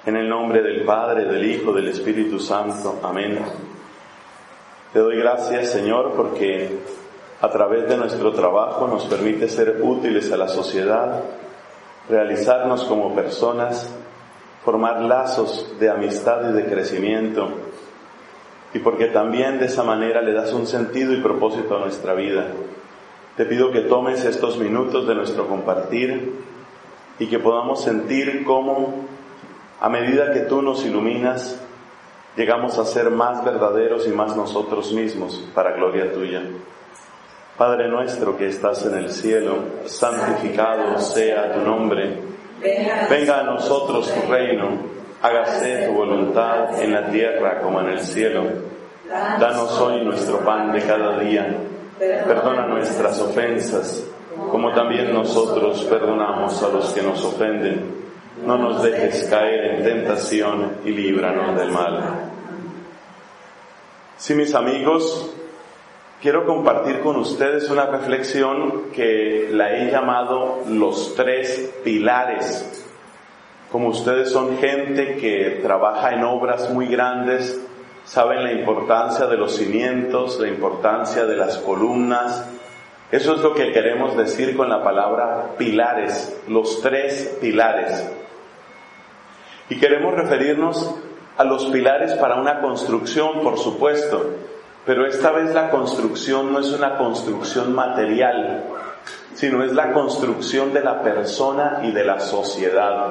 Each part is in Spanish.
En el nombre del Padre, del Hijo, del Espíritu Santo. Amén. Te doy gracias, Señor, porque a través de nuestro trabajo nos permite ser útiles a la sociedad, realizarnos como personas, formar lazos de amistad y de crecimiento, y porque también de esa manera le das un sentido y propósito a nuestra vida. Te pido que tomes estos minutos de nuestro compartir y que podamos sentir cómo, a medida que tú nos iluminas, llegamos a ser más verdaderos y más nosotros mismos para gloria tuya. Padre nuestro que estás en el cielo, santificado sea tu nombre. Venga a nosotros tu reino, hágase tu voluntad en la tierra como en el cielo. Danos hoy nuestro pan de cada día. Perdona nuestras ofensas, como también nosotros perdonamos a los que nos ofenden. No nos dejes caer en tentación y líbranos del mal. Sí, mis amigos, quiero compartir con ustedes una reflexión que la he llamado los 3 pilares. Como ustedes son gente que trabaja en obras muy grandes, saben la importancia de los cimientos, la importancia de las columnas. Eso es lo que queremos decir con la palabra pilares, los 3 pilares. Y queremos referirnos a los pilares para una construcción, por supuesto, pero esta vez la construcción no es una construcción material, sino es la construcción de la persona y de la sociedad.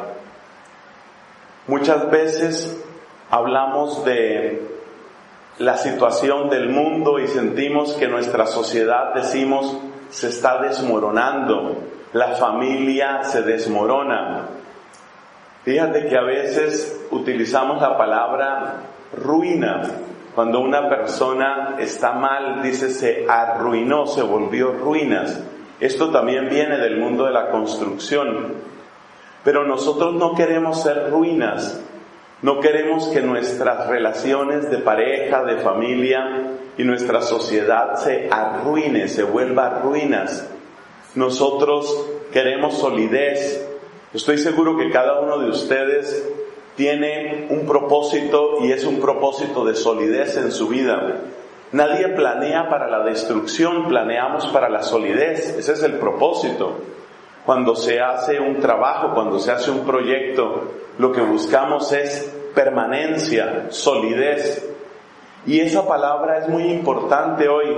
Muchas veces hablamos de la situación del mundo y sentimos que nuestra sociedad, decimos, se está desmoronando, la familia se desmorona. Fíjate que a veces utilizamos la palabra ruina. Cuando una persona está mal, dice se arruinó, se volvió ruinas. Esto también viene del mundo de la construcción. Pero nosotros no queremos ser ruinas. No queremos que nuestras relaciones de pareja, de familia y nuestra sociedad se arruine, se vuelva ruinas. Nosotros queremos solidez. Estoy seguro que cada uno de ustedes tiene un propósito y es un propósito de solidez en su vida. Nadie planea para la destrucción, planeamos para la solidez. Ese es el propósito. Cuando se hace un trabajo, cuando se hace un proyecto, lo que buscamos es permanencia, solidez. Y esa palabra es muy importante hoy.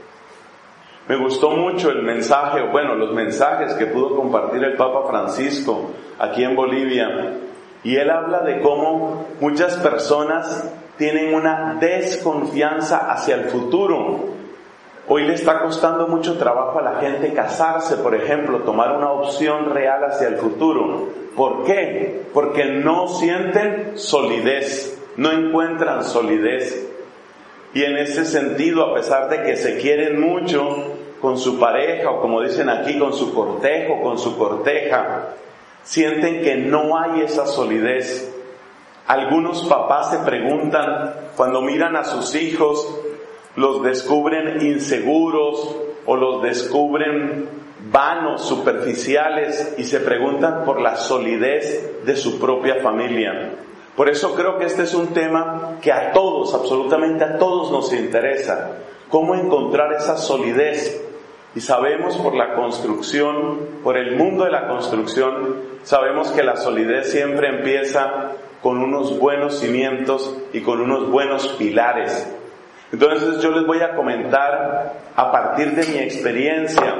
Me gustó mucho el mensaje, los mensajes que pudo compartir el Papa Francisco aquí en Bolivia. Y él habla de cómo muchas personas tienen una desconfianza hacia el futuro. Hoy le está costando mucho trabajo a la gente casarse, por ejemplo, tomar una opción real hacia el futuro. ¿Por qué? Porque no sienten solidez, no encuentran solidez. Y en ese sentido, a pesar de que se quieren mucho con su pareja, o como dicen aquí, con su cortejo, con su corteja, sienten que no hay esa solidez. Algunos papás se preguntan, cuando miran a sus hijos, los descubren inseguros o los descubren vanos, superficiales, y se preguntan por la solidez de su propia familia. Por eso creo que este es un tema que a todos, absolutamente a todos nos interesa. ¿Cómo encontrar esa solidez? Y sabemos por la construcción, por el mundo de la construcción, sabemos que la solidez siempre empieza con unos buenos cimientos y con unos buenos pilares. Entonces yo les voy a comentar a partir de mi experiencia,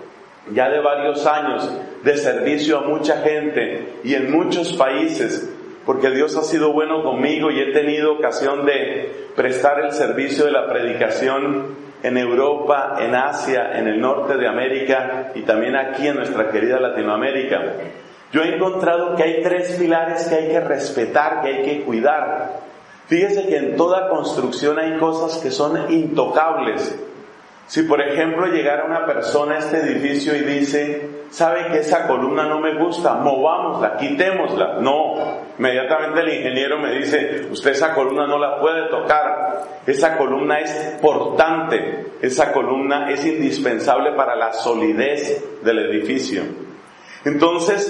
ya de varios años, de servicio a mucha gente y en muchos países, porque Dios ha sido bueno conmigo y he tenido ocasión de prestar el servicio de la predicación en Europa, en Asia, en el norte de América y también aquí en nuestra querida Latinoamérica. Yo he encontrado que hay 3 pilares que hay que respetar, que hay que cuidar. Fíjese que en toda construcción hay cosas que son intocables. Si por ejemplo llegara una persona a este edificio y dice, ¿sabe que esa columna no me gusta? Movámosla, quitémosla. No, inmediatamente el ingeniero me dice, usted esa columna no la puede tocar. Esa columna es portante, esa columna es indispensable para la solidez del edificio. Entonces,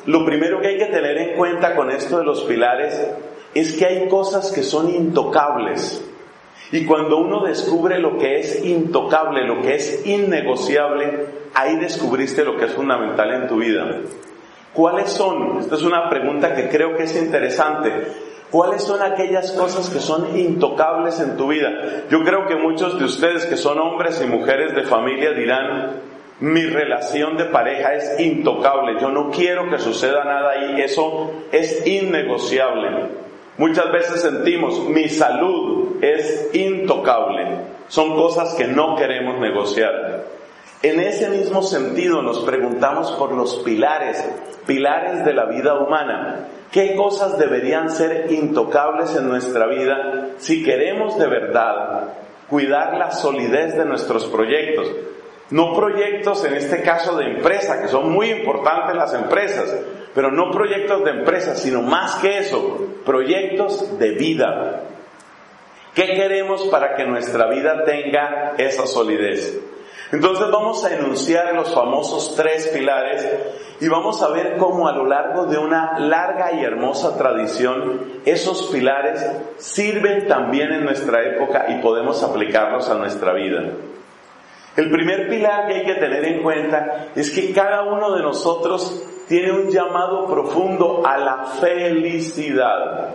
lo primero que hay que tener en cuenta con esto de los pilares es que hay cosas que son intocables. Y cuando uno descubre lo que es intocable, lo que es innegociable, ahí descubriste lo que es fundamental en tu vida. ¿Cuáles son? Esta es una pregunta que creo que es interesante. ¿Cuáles son aquellas cosas que son intocables en tu vida? Yo creo que muchos de ustedes que son hombres y mujeres de familia dirán: mi relación de pareja es intocable, yo no quiero que suceda nada ahí, eso es innegociable. Muchas veces sentimos: mi salud es intocable. Son cosas que no queremos negociar. En ese mismo sentido nos preguntamos por los pilares de la vida humana. ¿Qué cosas deberían ser intocables en nuestra vida si queremos de verdad cuidar la solidez de nuestros proyectos? No proyectos en este caso de empresa, que son muy importantes las empresas, pero no proyectos de empresa, sino más que eso, proyectos de vida. ¿Qué queremos para que nuestra vida tenga esa solidez? Entonces vamos a enunciar los famosos 3 pilares y vamos a ver cómo a lo largo de una larga y hermosa tradición esos pilares sirven también en nuestra época y podemos aplicarlos a nuestra vida. El primer pilar que hay que tener en cuenta es que cada uno de nosotros tiene un llamado profundo a la felicidad.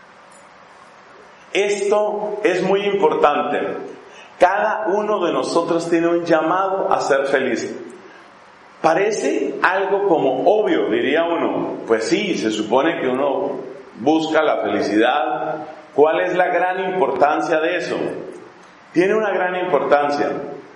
Esto es muy importante. Cada uno de nosotros tiene un llamado a ser feliz. Parece algo como obvio, diría uno. Pues sí, se supone que uno busca la felicidad. ¿Cuál es la gran importancia de eso? Tiene una gran importancia.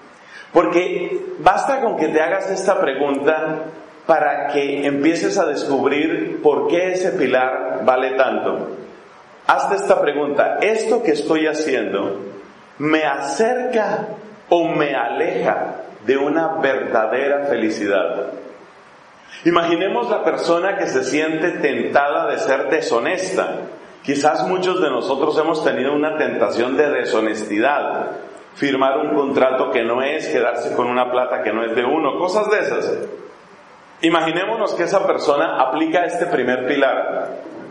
Porque basta con que te hagas esta pregunta para que empieces a descubrir por qué ese pilar vale tanto. Hazte esta pregunta: ¿esto que estoy haciendo me acerca o me aleja de una verdadera felicidad? Imaginemos la persona que se siente tentada de ser deshonesta. Quizás muchos de nosotros hemos tenido una tentación de deshonestidad. Firmar un contrato que no es, quedarse con una plata que no es de uno, cosas de esas. Imaginémonos que esa persona aplica este primer pilar.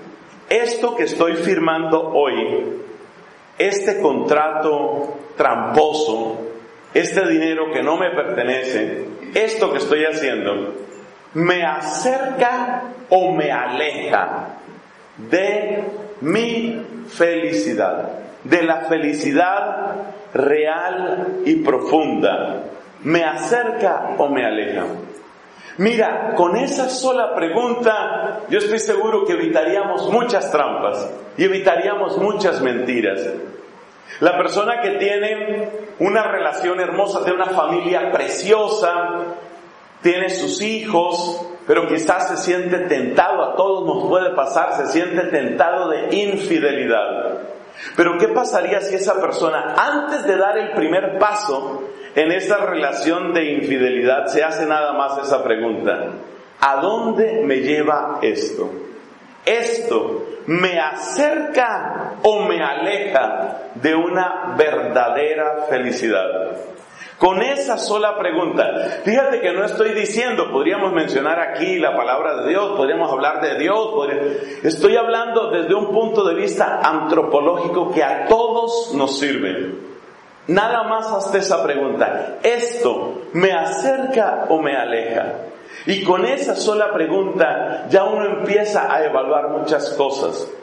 Esto que estoy firmando hoy, este contrato tramposo, este dinero que no me pertenece, esto que estoy haciendo, ¿me acerca o me aleja de mi felicidad? De la felicidad real y profunda. ¿Me acerca o me aleja? Mira, con esa sola pregunta yo estoy seguro que evitaríamos muchas trampas y evitaríamos muchas mentiras. La persona que tiene una relación hermosa, tiene una familia preciosa, tiene sus hijos, pero quizás se siente tentado, a todos nos puede pasar, se siente tentado de infidelidad. Pero ¿qué pasaría si esa persona, antes de dar el primer paso en esa relación de infidelidad, se hace nada más esa pregunta: ¿a dónde me lleva esto? ¿Esto me acerca o me aleja de una verdadera felicidad? Con esa sola pregunta. Fíjate que no estoy diciendo, podríamos mencionar aquí la palabra de Dios, podríamos hablar de Dios, estoy hablando desde un punto de vista antropológico que a todos nos sirve. Nada más hazte esa pregunta: ¿esto me acerca o me aleja? Y con esa sola pregunta ya uno empieza a evaluar muchas cosas.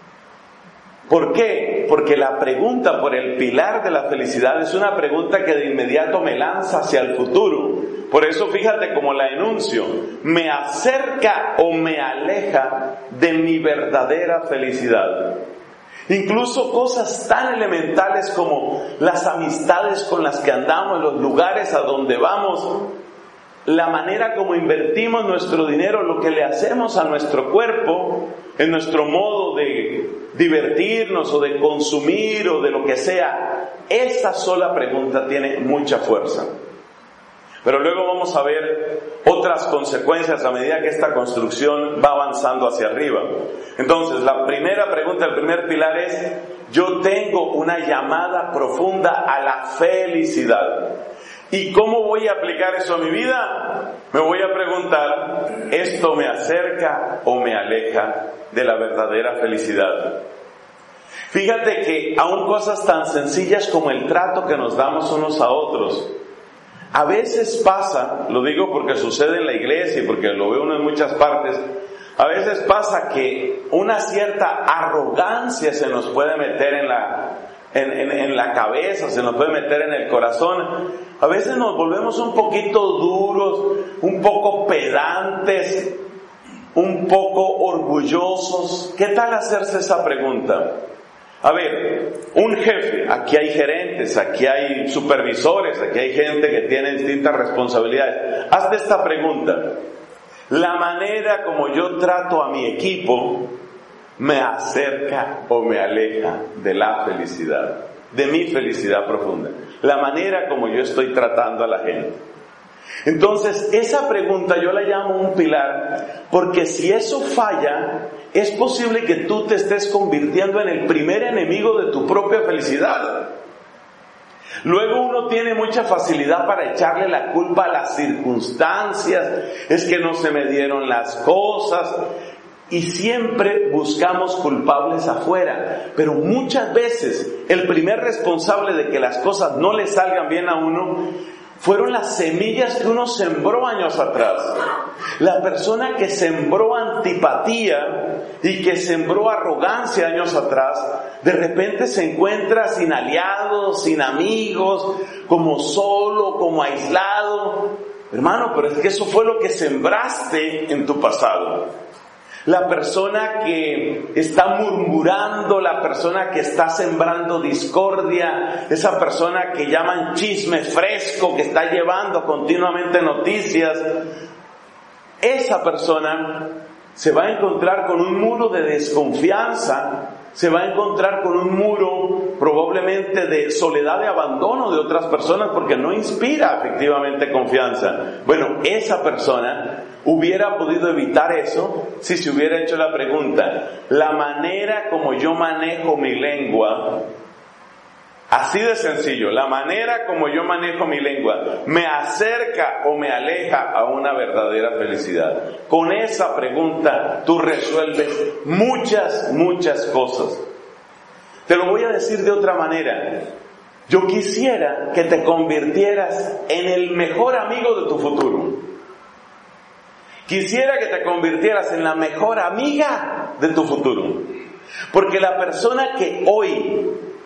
¿Por qué? Porque la pregunta por el pilar de la felicidad es una pregunta que de inmediato me lanza hacia el futuro. Por eso fíjate cómo la enuncio: ¿me acerca o me aleja de mi verdadera felicidad? Incluso cosas tan elementales como las amistades con las que andamos, los lugares a donde vamos, la manera como invertimos nuestro dinero, lo que le hacemos a nuestro cuerpo, en nuestro modo de divertirnos o de consumir o de lo que sea. Esa sola pregunta tiene mucha fuerza. Pero luego vamos a ver otras consecuencias a medida que esta construcción va avanzando hacia arriba. Entonces, la primera pregunta, el primer pilar es: yo tengo una llamada profunda a la felicidad. ¿Y cómo voy a aplicar eso a mi vida? Me voy a preguntar, ¿esto me acerca o me aleja de la verdadera felicidad? Fíjate que aún cosas tan sencillas como el trato que nos damos unos a otros, a veces pasa, lo digo porque sucede en la iglesia y porque lo veo uno en muchas partes, a veces pasa que una cierta arrogancia se nos puede meter en la cabeza, se nos puede meter en el corazón. A veces nos volvemos un poquito duros, un poco pedantes, un poco orgullosos. ¿Qué tal hacerse esa pregunta? A ver, un jefe, aquí hay gerentes, aquí hay supervisores, aquí hay gente que tiene distintas responsabilidades. Hazte esta pregunta. ¿La manera como yo trato a mi equipo me acerca o me aleja de la felicidad, de mi felicidad profunda? La manera como yo estoy tratando a la gente. Entonces, esa pregunta yo la llamo un pilar, porque si eso falla, es posible que tú te estés convirtiendo en el primer enemigo de tu propia felicidad. Luego uno tiene mucha facilidad para echarle la culpa a las circunstancias, es que no se me dieron las cosas, y siempre buscamos culpables afuera, pero muchas veces el primer responsable de que las cosas no le salgan bien a uno fueron las semillas que uno sembró años atrás. La persona que sembró antipatía y que sembró arrogancia años atrás, de repente se encuentra sin aliados, sin amigos, como solo, como aislado. Hermano, pero es que eso fue lo que sembraste en tu pasado. La persona que está murmurando, la persona que está sembrando discordia, esa persona que llaman chisme fresco, que está llevando continuamente noticias, esa persona se va a encontrar con un muro de desconfianza, se va a encontrar con un muro probablemente de soledad, de abandono de otras personas, porque no inspira efectivamente confianza. Bueno, esa persona hubiera podido evitar eso si se hubiera hecho la pregunta: la manera como yo manejo mi lengua, así de sencillo, la manera como yo manejo mi lengua, ¿me acerca o me aleja a una verdadera felicidad? Con esa pregunta tú resuelves muchas cosas. Te lo voy a decir de otra manera. Yo quisiera que te convirtieras en el mejor amigo de tu futuro. Quisiera que te convirtieras en la mejor amiga de tu futuro. Porque la persona que hoy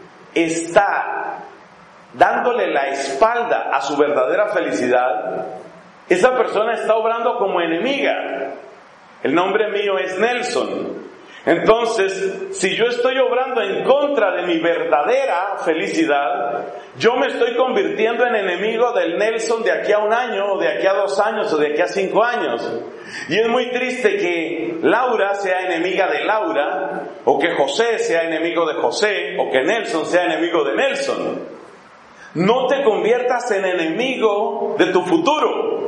está dándole la espalda a su verdadera felicidad, esa persona está obrando como enemiga. El nombre mío es Nelson. Entonces, si yo estoy obrando en contra de mi verdadera felicidad, yo me estoy convirtiendo en enemigo del Nelson de aquí a 1 año, o de aquí a 2 años, o de aquí a 5 años. Y es muy triste que Laura sea enemiga de Laura, o que José sea enemigo de José, o que Nelson sea enemigo de Nelson. No te conviertas en enemigo de tu futuro.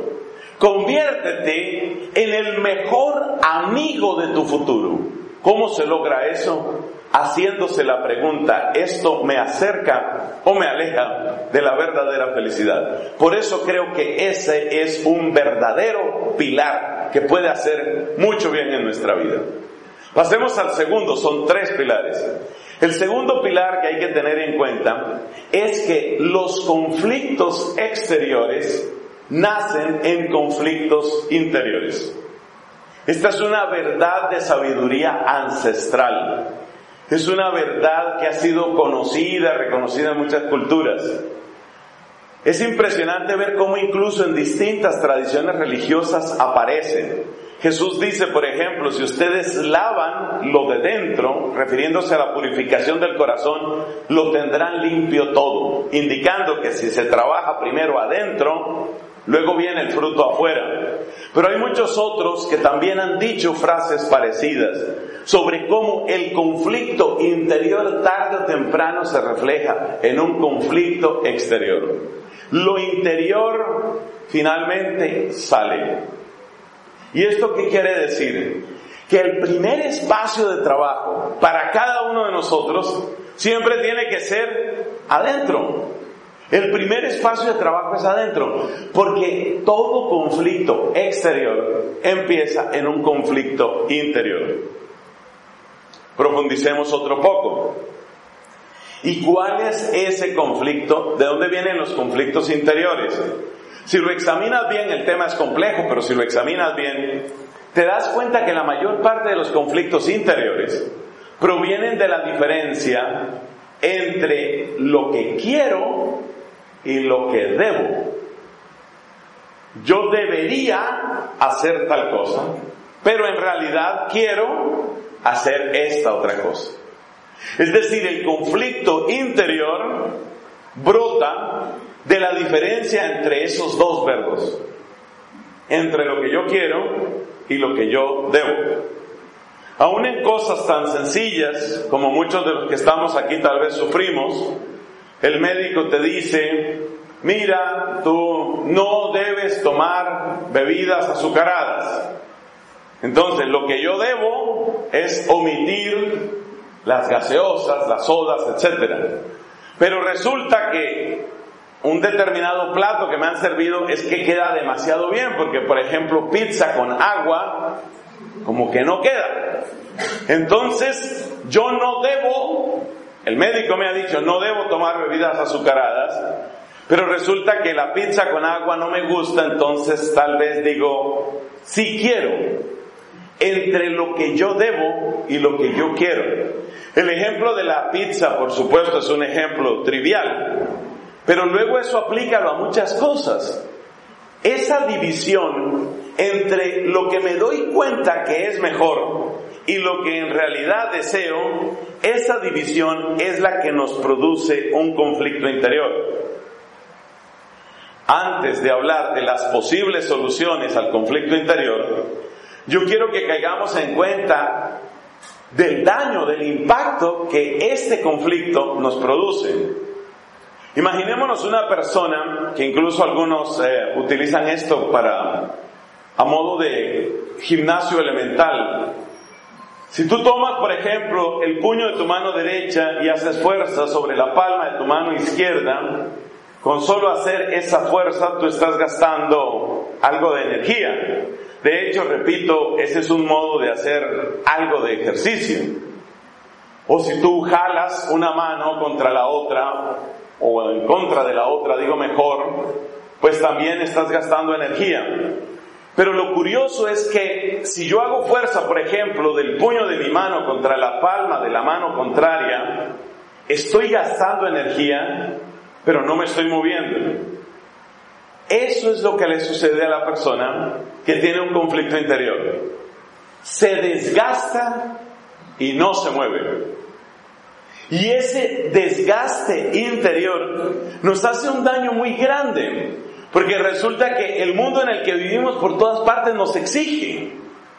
Conviértete en el mejor amigo de tu futuro. ¿Cómo se logra eso? Haciéndose la pregunta: ¿esto me acerca o me aleja de la verdadera felicidad? Por eso creo que ese es un verdadero pilar que puede hacer mucho bien en nuestra vida. Pasemos al segundo, son 3 pilares. El segundo pilar que hay que tener en cuenta es que los conflictos exteriores nacen en conflictos interiores. Esta es una verdad de sabiduría ancestral. Es una verdad que ha sido conocida, reconocida en muchas culturas. Es impresionante ver cómo incluso en distintas tradiciones religiosas aparece. Jesús dice, por ejemplo, si ustedes lavan lo de dentro, refiriéndose a la purificación del corazón, lo tendrán limpio todo, indicando que si se trabaja primero adentro, luego viene el fruto afuera. Pero hay muchos otros que también han dicho frases parecidas sobre cómo el conflicto interior tarde o temprano se refleja en un conflicto exterior. Lo interior finalmente sale. ¿Y esto qué quiere decir? Que el primer espacio de trabajo para cada uno de nosotros siempre tiene que ser adentro. El primer espacio de trabajo es adentro, porque todo conflicto exterior empieza en un conflicto interior. Profundicemos otro poco. ¿Y cuál es ese conflicto? ¿De dónde vienen los conflictos interiores? Si lo examinas bien, el tema es complejo, pero si lo examinas bien, te das cuenta que la mayor parte de los conflictos interiores provienen de la diferencia entre lo que quiero y lo que debo. Yo debería hacer tal cosa, pero en realidad quiero hacer esta otra cosa. Es decir, el conflicto interior brota de la diferencia entre esos dos verbos, entre lo que yo quiero y lo que yo debo. Aún en cosas tan sencillas como muchos de los que estamos aquí tal vez sufrimos, el médico te dice: mira, tú no debes tomar bebidas azucaradas. Entonces, lo que yo debo es omitir las gaseosas, las sodas, etc. Pero resulta que un determinado plato que me han servido es que queda demasiado bien, porque por ejemplo pizza con agua como que no queda. Entonces yo no debo, el médico me ha dicho, no debo tomar bebidas azucaradas, pero resulta que la pizza con agua no me gusta, entonces tal vez digo, sí quiero. Entre lo que yo debo y lo que yo quiero. El ejemplo de la pizza, por supuesto, es un ejemplo trivial, pero luego eso aplícalo a muchas cosas. Esa división entre lo que me doy cuenta que es mejor y lo que en realidad deseo, esa división es la que nos produce un conflicto interior. Antes de hablar de las posibles soluciones al conflicto interior, yo quiero que caigamos en cuenta del daño, del impacto que este conflicto nos produce. Imaginémonos una persona, que incluso algunos utilizan esto a modo de gimnasio elemental. Si tú tomas, por ejemplo, el puño de tu mano derecha y haces fuerza sobre la palma de tu mano izquierda, con solo hacer esa fuerza tú estás gastando algo de energía. De hecho, repito, ese es un modo de hacer algo de ejercicio. O si tú jalas una mano contra la otra, o en contra de la otra, digo mejor, pues también estás gastando energía. Pero lo curioso es que si yo hago fuerza, por ejemplo, del puño de mi mano contra la palma de la mano contraria, estoy gastando energía, pero no me estoy moviendo. Eso es lo que le sucede a la persona que tiene un conflicto interior. Se desgasta y no se mueve. Y ese desgaste interior nos hace un daño muy grande, porque resulta que el mundo en el que vivimos por todas partes nos exige.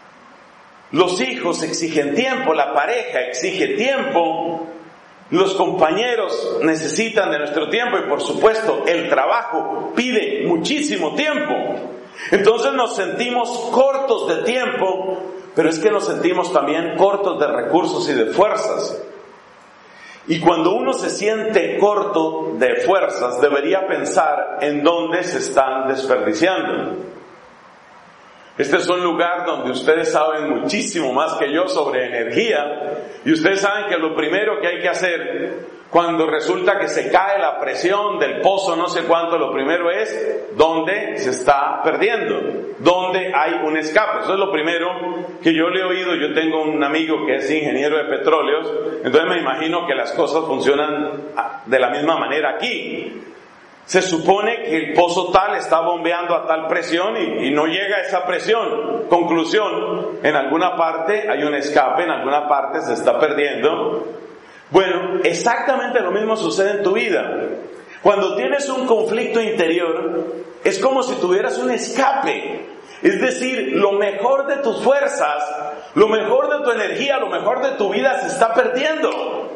Los hijos exigen tiempo, la pareja exige tiempo, los compañeros necesitan de nuestro tiempo y por supuesto el trabajo pide muchísimo tiempo. Entonces nos sentimos cortos de tiempo, pero es que nos sentimos también cortos de recursos y de fuerzas. Y cuando uno se siente corto de fuerzas, debería pensar en dónde se están desperdiciando. Este es un lugar donde ustedes saben muchísimo más que yo sobre energía, y ustedes saben que lo primero que hay que hacer cuando resulta que se cae la presión del pozo no sé cuánto, lo primero es dónde se está perdiendo, dónde hay un escape. Eso es lo primero que yo le he oído. Yo tengo un amigo que es ingeniero de petróleos, entonces me imagino que las cosas funcionan de la misma manera aquí. Se supone que el pozo tal está bombeando a tal presión y no llega a esa presión. Conclusión, en alguna parte hay un escape, en alguna parte se está perdiendo. Bueno, exactamente lo mismo sucede en tu vida. Cuando tienes un conflicto interior, es como si tuvieras un escape. Es decir, lo mejor de tus fuerzas, lo mejor de tu energía, lo mejor de tu vida se está perdiendo.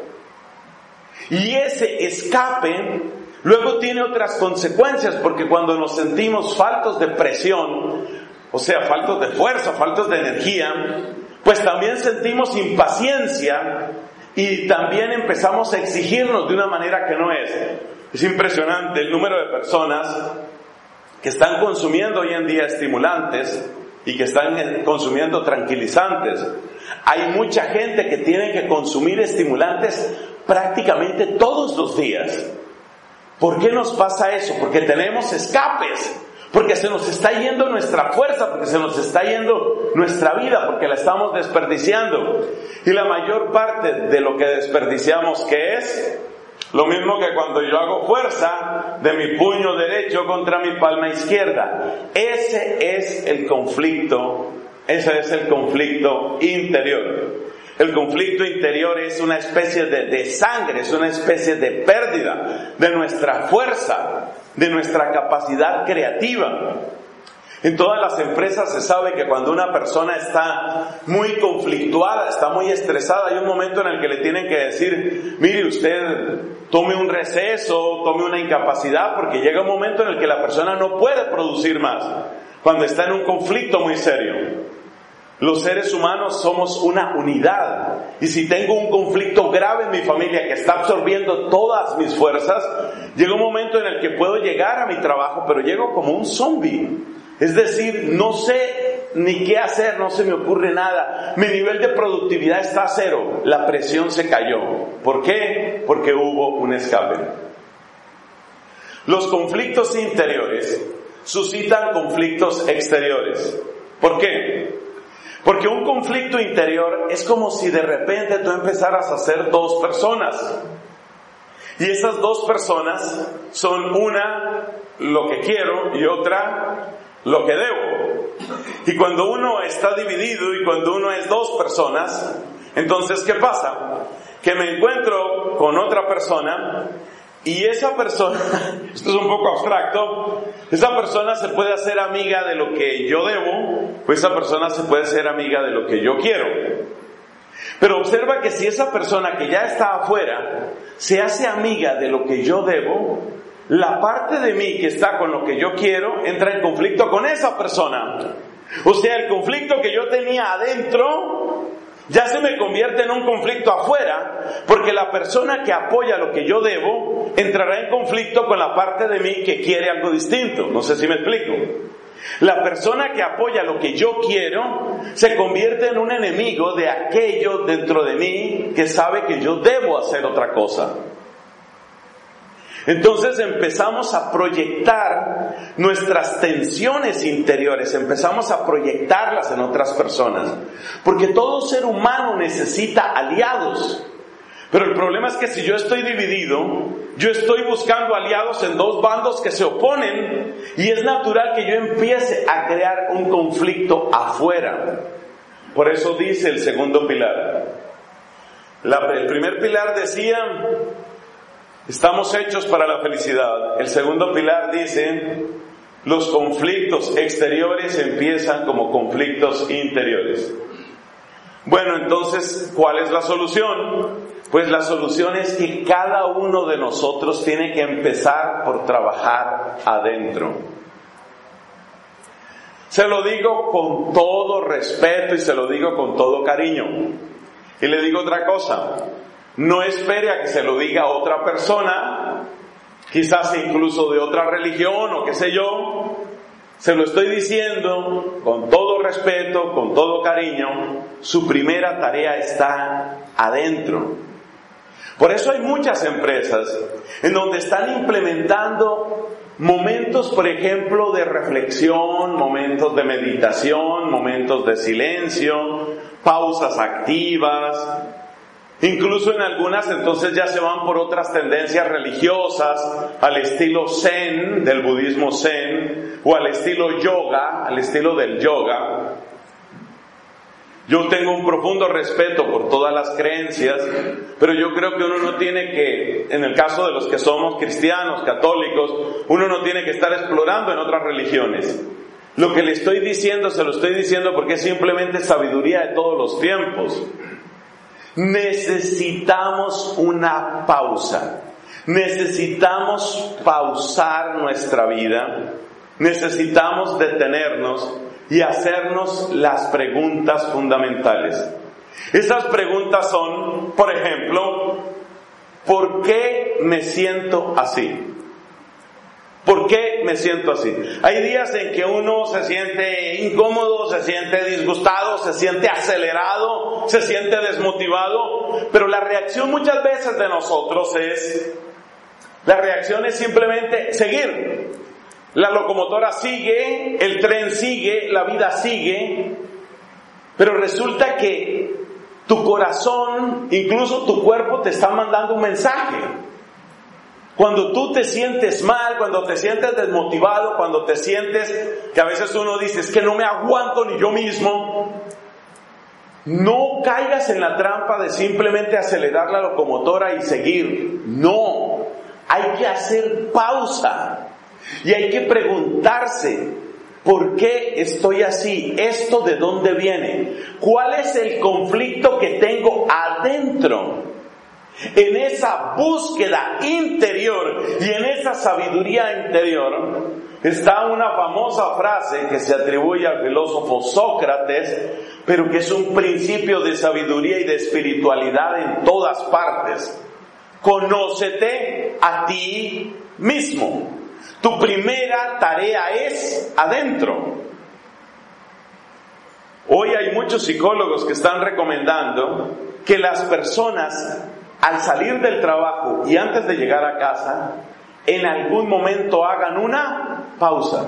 Y ese escape luego tiene otras consecuencias, porque cuando nos sentimos faltos de presión, o sea, faltos de fuerza, faltos de energía, pues también sentimos impaciencia y también empezamos a exigirnos de una manera que no es. Es impresionante el número de personas que están consumiendo hoy en día estimulantes y que están consumiendo tranquilizantes. Hay mucha gente que tiene que consumir estimulantes prácticamente todos los días. ¿Por qué nos pasa eso? Porque tenemos escapes, porque se nos está yendo nuestra fuerza, porque se nos está yendo nuestra vida, porque la estamos desperdiciando. Y la mayor parte de lo que desperdiciamos, ¿qué es? Lo mismo que cuando yo hago fuerza de mi puño derecho contra mi palma izquierda. Ese es el conflicto interior. El conflicto interior es una especie de sangre, es una especie de pérdida de nuestra fuerza, de nuestra capacidad creativa. En todas las empresas se sabe que cuando una persona está muy conflictuada, está muy estresada, hay un momento en el que le tienen que decir, mire usted, tome un receso, tome una incapacidad, porque llega un momento en el que la persona no puede producir más, cuando está en un conflicto muy serio. Los seres humanos somos una unidad, y si tengo un conflicto grave en mi familia que está absorbiendo todas mis fuerzas, llega un momento en el que puedo llegar a mi trabajo, pero llego como un zombie. Es decir, no sé ni qué hacer, no se me ocurre nada. Mi nivel de productividad está a cero. La presión se cayó. ¿Por qué? Porque hubo un escape. Los conflictos interiores suscitan conflictos exteriores. ¿Por qué? Porque un conflicto interior es como si de repente tú empezaras a ser dos personas. Y esas dos personas son una, lo que quiero, y otra, lo que debo. Y cuando uno está dividido y cuando uno es dos personas, entonces ¿qué pasa? Que me encuentro con otra persona y esa persona, esto es un poco abstracto, esa persona se puede hacer amiga de lo que yo debo, pues esa persona se puede hacer amiga de lo que yo quiero. Pero observa que si esa persona que ya está afuera se hace amiga de lo que yo debo, la parte de mí que está con lo que yo quiero entra en conflicto con esa persona. O sea, el conflicto que yo tenía adentro ya se me convierte en un conflicto afuera, porque la persona que apoya lo que yo debo entrará en conflicto con la parte de mí que quiere algo distinto. No sé si me explico. La persona que apoya lo que yo quiero se convierte en un enemigo de aquello dentro de mí que sabe que yo debo hacer otra cosa. Entonces empezamos a proyectar nuestras tensiones interiores, empezamos a proyectarlas en otras personas, porque todo ser humano necesita aliados. Pero el problema es que si yo estoy dividido, yo estoy buscando aliados en dos bandos que se oponen, y es natural que yo empiece a crear un conflicto afuera. Por eso dice el segundo pilar. El primer pilar decía, estamos hechos para la felicidad. El segundo pilar dice, los conflictos exteriores empiezan como conflictos interiores. Bueno, entonces, ¿cuál es la solución? Pues la solución es que cada uno de nosotros tiene que empezar por trabajar adentro. Se lo digo con todo respeto y se lo digo con todo cariño. Y le digo otra cosa. No espere a que se lo diga otra persona, quizás incluso de otra religión o qué sé yo. Se lo estoy diciendo con todo respeto, con todo cariño. Su primera tarea está adentro. Por eso hay muchas empresas en donde están implementando momentos, por ejemplo, de reflexión, momentos de meditación, momentos de silencio, pausas activas. Incluso en algunas entonces ya se van por otras tendencias religiosas, al estilo Zen, del budismo Zen, o al estilo yoga, al estilo del yoga. Yo tengo un profundo respeto por todas las creencias, pero yo creo que uno no tiene que, en el caso de los que somos cristianos, católicos, uno no tiene que estar explorando en otras religiones. Lo que le estoy diciendo, se lo estoy diciendo porque es simplemente sabiduría de todos los tiempos. Necesitamos una pausa. Necesitamos pausar nuestra vida. Necesitamos detenernos y hacernos las preguntas fundamentales. Esas preguntas son, por ejemplo, ¿Por qué me siento así? ¿Por qué me siento así? Hay días en que uno se siente incómodo, se siente disgustado, se siente acelerado, se siente desmotivado, pero la reacción muchas veces de nosotros es simplemente seguir. La locomotora sigue, el tren sigue, la vida sigue, pero resulta que tu corazón, incluso tu cuerpo te está mandando un mensaje. Cuando tú te sientes mal, cuando te sientes desmotivado, cuando te sientes que a veces uno dice, es que no me aguanto ni yo mismo, no caigas en la trampa de simplemente acelerar la locomotora y seguir. No, hay que hacer pausa y hay que preguntarse, ¿por qué estoy así? ¿Esto de dónde viene? ¿Cuál es el conflicto que tengo adentro? En esa búsqueda interior y en esa sabiduría interior está una famosa frase que se atribuye al filósofo Sócrates, pero que es un principio de sabiduría y de espiritualidad en todas partes. Conócete a ti mismo. Tu primera tarea es adentro. Hoy hay muchos psicólogos que están recomendando que las personas, al salir del trabajo y antes de llegar a casa, en algún momento hagan una pausa.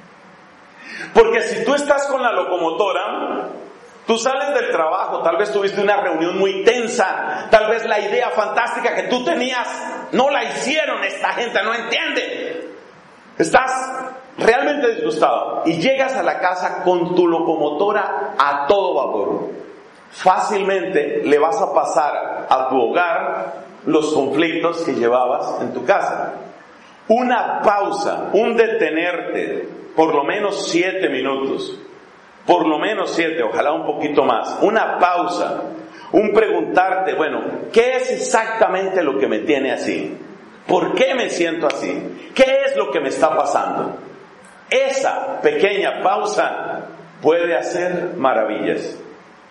Porque si tú estás con la locomotora, tú sales del trabajo, tal vez tuviste una reunión muy tensa, tal vez la idea fantástica que tú tenías no la hicieron, esta gente no entiende. Estás realmente disgustado y llegas a la casa con tu locomotora a todo vapor. Fácilmente le vas a pasar a tu hogar los conflictos que llevabas en tu casa. Una pausa, un detenerte, por lo menos 7 minutos, por lo menos 7, ojalá un poquito más. Una pausa, un preguntarte, bueno, ¿qué es exactamente lo que me tiene así? ¿Por qué me siento así? ¿Qué es lo que me está pasando? Esa pequeña pausa puede hacer maravillas.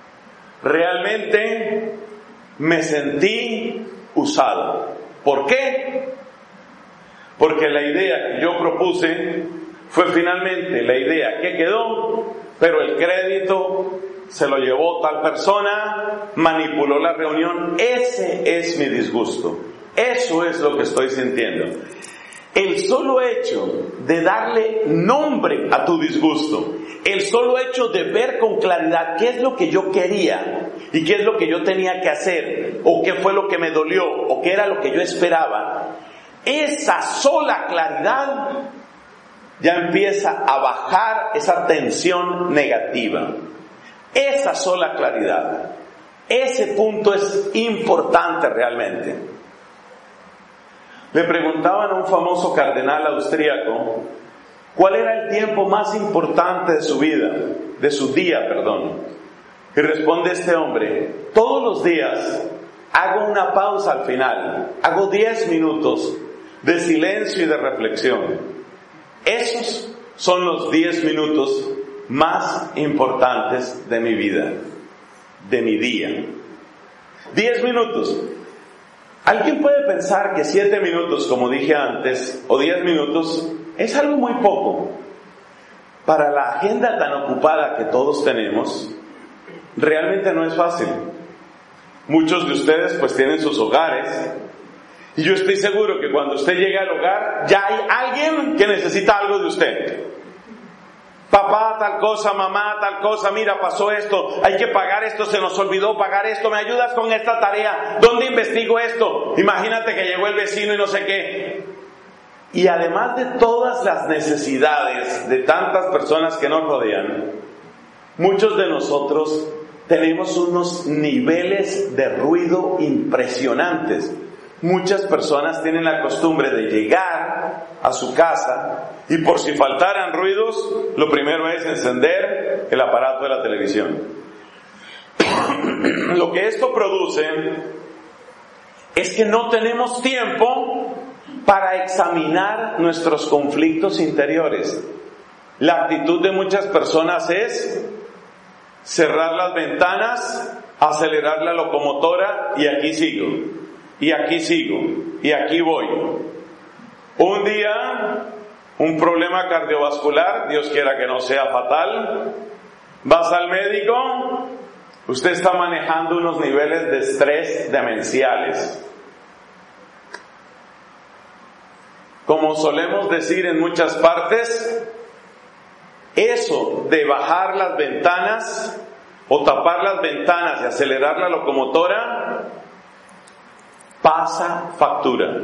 Realmente me sentí usado. ¿Por qué? Porque la idea que yo propuse fue finalmente la idea que quedó, pero el crédito se lo llevó tal persona, manipuló la reunión. Ese es mi disgusto. Eso es lo que estoy sintiendo. El solo hecho de darle nombre a tu disgusto, el solo hecho de ver con claridad qué es lo que yo quería y qué es lo que yo tenía que hacer, o qué fue lo que me dolió, o qué era lo que yo esperaba, esa sola claridad ya empieza a bajar esa tensión negativa. Esa sola claridad, ese punto es importante realmente. Le preguntaban a un famoso cardenal austríaco cuál era el tiempo más importante de su vida, de su día, y responde este hombre: todos los días hago una pausa al final, hago 10 minutos de silencio y de reflexión. Esos son los 10 minutos más importantes de mi vida, de mi día. 10 minutos. Alguien puede pensar que 7 minutos, como dije antes, o 10 minutos, es algo muy poco. Para la agenda tan ocupada que todos tenemos, realmente no es fácil. Muchos de ustedes pues tienen sus hogares, y yo estoy seguro que cuando usted llegue al hogar, ya hay alguien que necesita algo de usted. Papá, tal cosa, mamá, tal cosa, mira, pasó esto, hay que pagar esto, se nos olvidó pagar esto, ¿me ayudas con esta tarea? ¿Dónde investigo esto? Imagínate que llegó el vecino y no sé qué. Y además de todas las necesidades de tantas personas que nos rodean, muchos de nosotros tenemos unos niveles de ruido impresionantes. Muchas personas tienen la costumbre de llegar a su casa y por si faltaran ruidos, lo primero es encender el aparato de la televisión. Lo que esto produce es que no tenemos tiempo para examinar nuestros conflictos interiores. La actitud de muchas personas es cerrar las ventanas, acelerar la locomotora y aquí sigo. y aquí sigo, y aquí voy. Un día, un problema cardiovascular, Dios quiera que no sea fatal, vas al médico, usted está manejando unos niveles de estrés demenciales. Como solemos decir en muchas partes, eso de bajar las ventanas o tapar las ventanas y acelerar la locomotora pasa factura.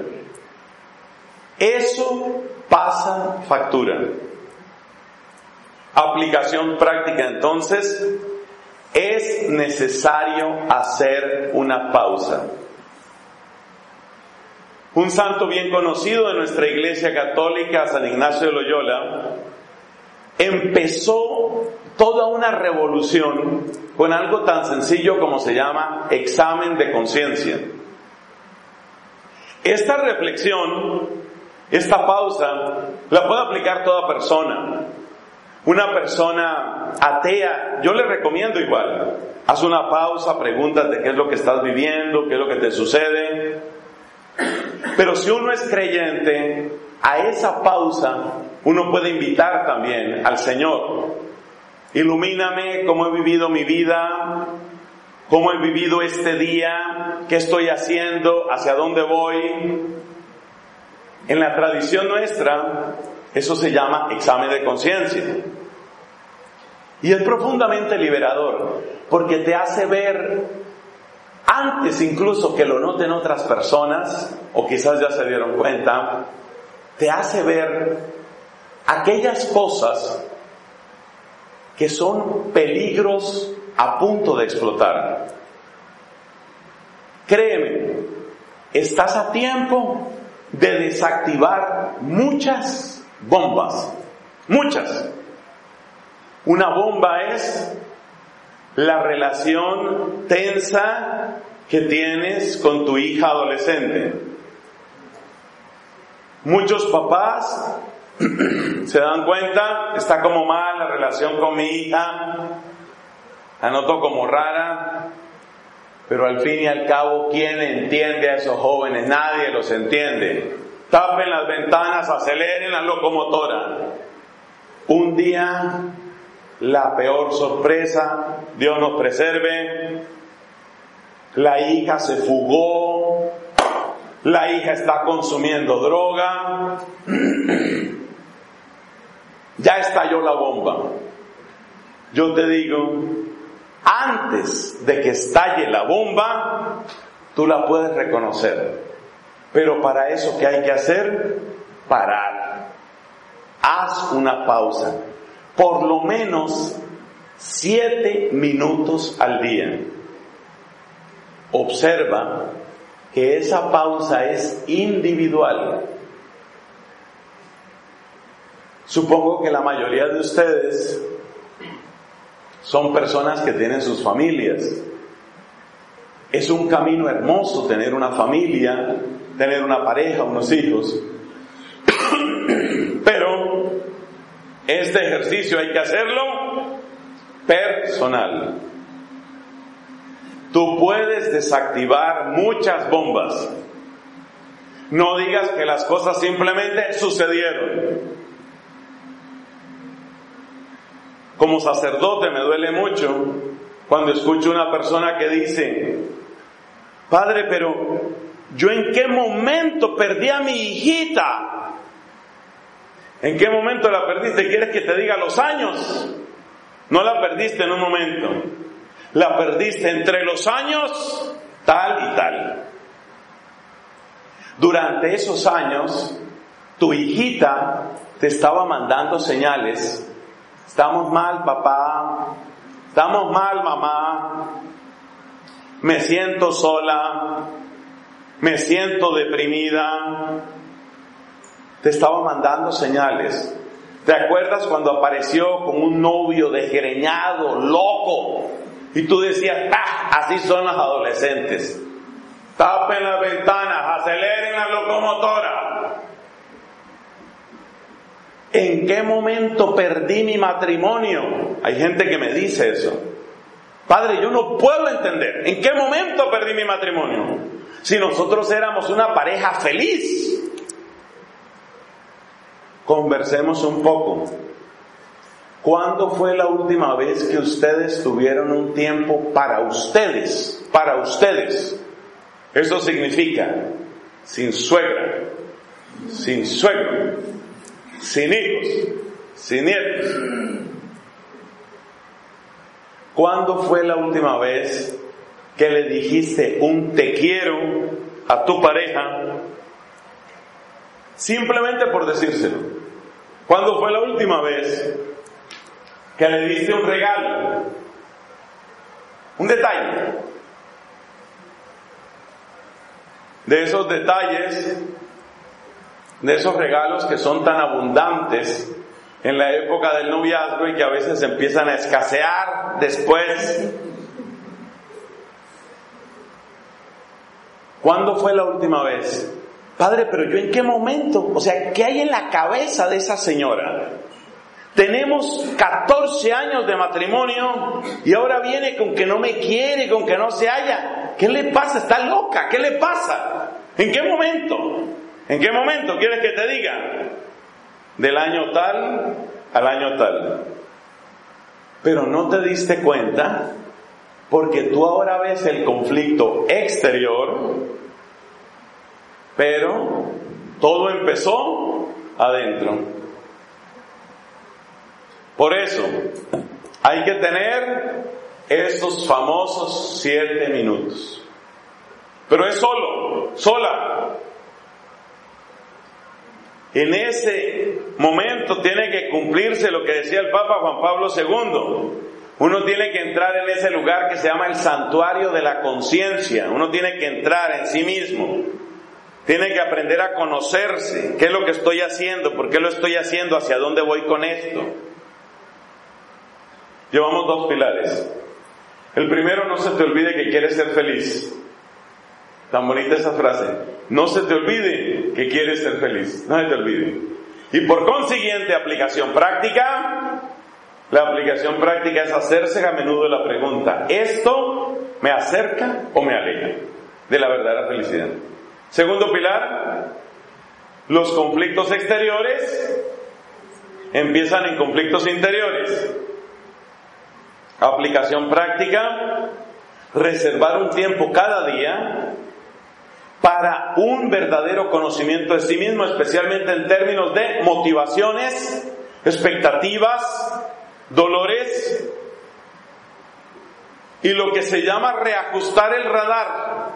Eso pasa factura. Aplicación práctica entonces, es necesario hacer una pausa. Un santo bien conocido de nuestra Iglesia Católica, San Ignacio de Loyola, empezó toda una revolución con algo tan sencillo como se llama examen de conciencia. Esta reflexión, esta pausa, la puede aplicar toda persona. Una persona atea, yo le recomiendo igual, haz una pausa, pregúntate qué es lo que estás viviendo, qué es lo que te sucede. Pero si uno es creyente, a esa pausa uno puede invitar también al Señor. Ilumíname cómo he vivido mi vida, cómo he vivido este día, qué estoy haciendo, hacia dónde voy. En la tradición nuestra, eso se llama examen de conciencia. Y es profundamente liberador, porque te hace ver, antes incluso que lo noten otras personas, o quizás ya se dieron cuenta, te hace ver aquellas cosas que son peligros a punto de explotar. Créeme, estás a tiempo de desactivar muchas bombas. Muchas. Una bomba es la relación tensa que tienes con tu hija adolescente. Muchos papás se dan cuenta, está como mal la relación con mi hija, la noto como rara, pero al fin y al cabo, ¿quién entiende a esos jóvenes? Nadie los entiende. Tapen las ventanas, aceleren la locomotora. Un día, la peor sorpresa, Dios nos preserve, la hija se fugó, la hija está consumiendo droga, ya estalló la bomba. Yo te digo, antes de que estalle la bomba, tú la puedes reconocer. Pero para eso, ¿qué hay que hacer? Parar. Haz una pausa. Por lo menos 7 minutos al día. Observa que esa pausa es individual. Supongo que la mayoría de ustedes son personas que tienen sus familias. Es un camino hermoso tener una familia, tener una pareja, unos hijos. Pero este ejercicio hay que hacerlo personal. Tú puedes desactivar muchas bombas. No digas que las cosas simplemente sucedieron. Como sacerdote me duele mucho cuando escucho una persona que dice: Padre, pero ¿yo en qué momento perdí a mi hijita? ¿En qué momento la perdiste? ¿Quieres que te diga los años? No la perdiste en un momento. La perdiste entre los años tal y tal. Durante esos años, tu hijita te estaba mandando señales. Estamos mal, papá. Estamos mal, mamá. Me siento sola. Me siento deprimida. Te estaba mandando señales. ¿Te acuerdas cuando apareció con un novio desgreñado, loco? Y tú decías: así son los adolescentes. Tapen las ventanas, aceleren la locomotora. ¿En qué momento perdí mi matrimonio? Hay gente que me dice eso. Padre, yo no puedo entender. ¿En qué momento perdí mi matrimonio? si nosotros éramos una pareja feliz. Conversemos un poco. ¿Cuándo fue la última vez que ustedes tuvieron un tiempo para ustedes? Para ustedes. Eso significa sin suegra, sin suegro, sin hijos, sin nietos. ¿Cuándo fue la última vez que le dijiste un te quiero a tu pareja simplemente por decírselo? ¿Cuándo fue la última vez que le diste un regalo, un detalle? De esos detalles, de esos regalos que son tan abundantes en la época del noviazgo y que a veces empiezan a escasear después. ¿Cuándo fue la última vez? Padre, pero yo ¿en qué momento? O sea, ¿qué hay en la cabeza de esa señora? Tenemos 14 años de matrimonio y ahora viene con que no me quiere, con que no se halla. ¿Qué le pasa? ¿Está loca? ¿Qué le pasa? ¿En qué momento? ¿En qué momento quieres que te diga? Del año tal al año tal. Pero no te diste cuenta porque tú ahora ves el conflicto exterior, pero todo empezó adentro. Por eso hay que tener esos famosos 7 minutos. Pero es sola. En ese momento tiene que cumplirse lo que decía el Papa Juan Pablo II. Uno tiene que entrar en ese lugar que se llama el santuario de la conciencia. Uno tiene que entrar en sí mismo. Tiene que aprender a conocerse. ¿Qué es lo que estoy haciendo? ¿Por qué lo estoy haciendo? ¿Hacia dónde voy con esto? Llevamos 2 pilares. El primero, no se te olvide que quieres ser feliz. Tan bonita esa frase. No se te olvide que quieres ser feliz. No se te olvide. Y por consiguiente, aplicación práctica. La aplicación práctica es hacerse a menudo la pregunta: ¿esto me acerca o me aleja de la verdadera felicidad? Segundo pilar, los conflictos exteriores empiezan en conflictos interiores. Aplicación práctica, reservar un tiempo cada día para un verdadero conocimiento de sí mismo, especialmente en términos de motivaciones, expectativas, dolores y lo que se llama reajustar el radar.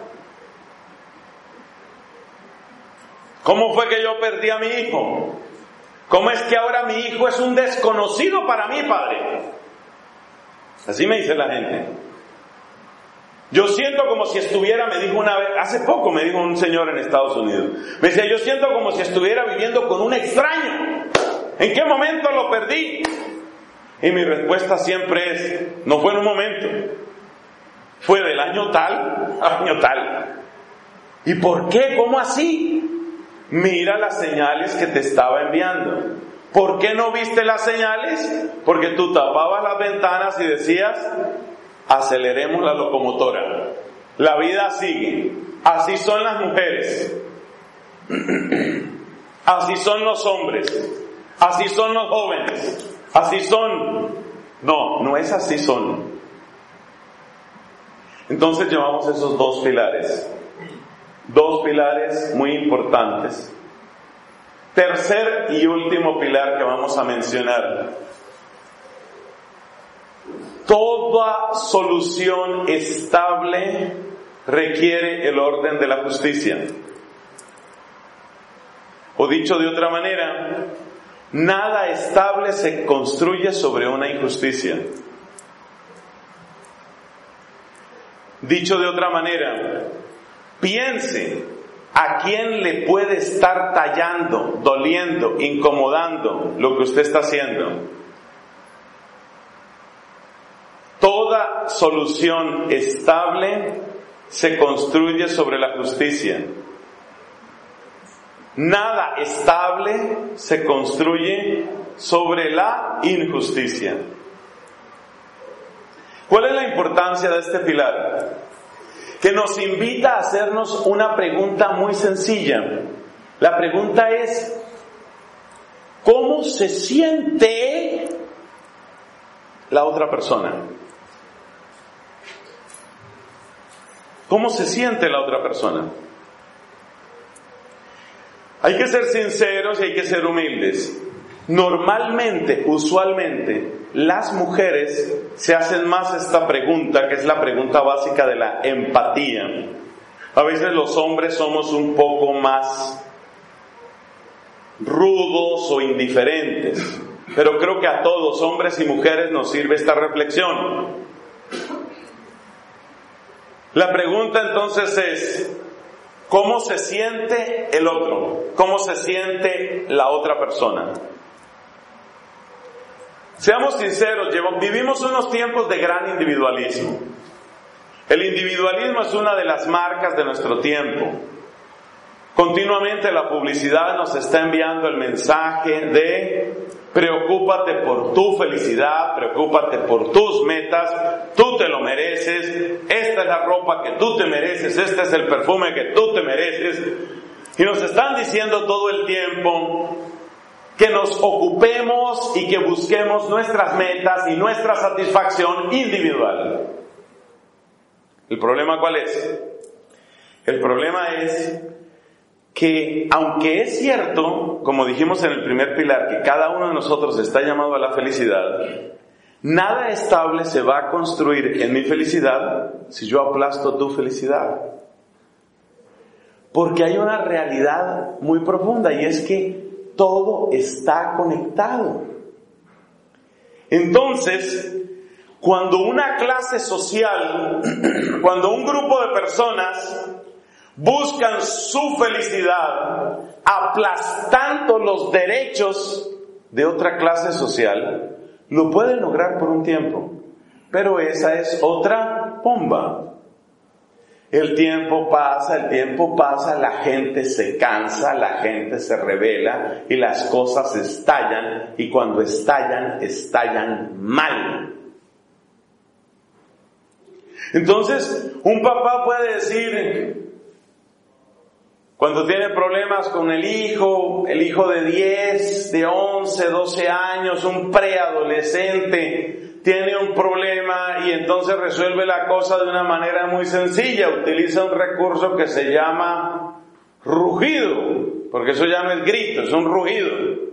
¿Cómo fue que yo perdí a mi hijo? ¿Cómo es que ahora mi hijo es un desconocido para mí, padre? Así me dice la gente. Yo siento como si estuviera, me dijo una vez, hace poco me dijo un señor en Estados Unidos, me decía, yo siento como si estuviera viviendo con un extraño. ¿En qué momento lo perdí? Y mi respuesta siempre es, no fue en un momento, fue del año tal a año tal. ¿Y por qué? ¿Cómo así? Mira las señales que te estaba enviando. ¿Por qué no viste las señales? Porque tú tapabas las ventanas y decías, aceleremos la locomotora. La vida sigue. Así son las mujeres. Así son los hombres. Así son los jóvenes. Así son. No, no es así son. Entonces llevamos esos 2 pilares. 2 pilares muy importantes. Tercer y último pilar que vamos a mencionar. Toda solución estable requiere el orden de la justicia. O dicho de otra manera, nada estable se construye sobre una injusticia. Dicho de otra manera, piense a quién le puede estar tallando, doliendo, incomodando lo que usted está haciendo. Toda solución estable se construye sobre la justicia. Nada estable se construye sobre la injusticia. ¿Cuál es la importancia de este pilar? que nos invita a hacernos una pregunta muy sencilla. La pregunta es, ¿cómo se siente la otra persona? ¿Cómo se siente la otra persona? Hay que ser sinceros y hay que ser humildes. Normalmente, usualmente, las mujeres se hacen más esta pregunta, que es la pregunta básica de la empatía. A veces los hombres somos un poco más rudos o indiferentes, pero creo que a todos, hombres y mujeres, nos sirve esta reflexión. La pregunta entonces es, ¿cómo se siente el otro? ¿Cómo se siente la otra persona? Seamos sinceros, vivimos unos tiempos de gran individualismo. El individualismo es una de las marcas de nuestro tiempo. Continuamente la publicidad nos está enviando el mensaje de preocúpate por tu felicidad, preocúpate por tus metas, tú te lo mereces, esta es la ropa que tú te mereces, este es el perfume que tú te mereces. Y nos están diciendo todo el tiempo que nos ocupemos y que busquemos nuestras metas y nuestra satisfacción individual. ¿El problema cuál es? El problema es que, aunque es cierto, como dijimos en el primer pilar, que cada uno de nosotros está llamado a la felicidad, nada estable se va a construir en mi felicidad si yo aplasto tu felicidad. Porque hay una realidad muy profunda y es que todo está conectado. Entonces, cuando una clase social, cuando un grupo de personas buscan su felicidad aplastando los derechos de otra clase social, lo pueden lograr por un tiempo, pero esa es otra bomba. El tiempo pasa, la gente se cansa, la gente se rebela y las cosas estallan, y cuando estallan, estallan mal. Entonces, un papá puede decir, cuando tiene problemas con el hijo de 10, de 11, 12 años, un preadolescente, tiene un problema y entonces resuelve la cosa de una manera muy sencilla, utiliza un recurso que se llama rugido, porque eso ya no es grito, es un rugido.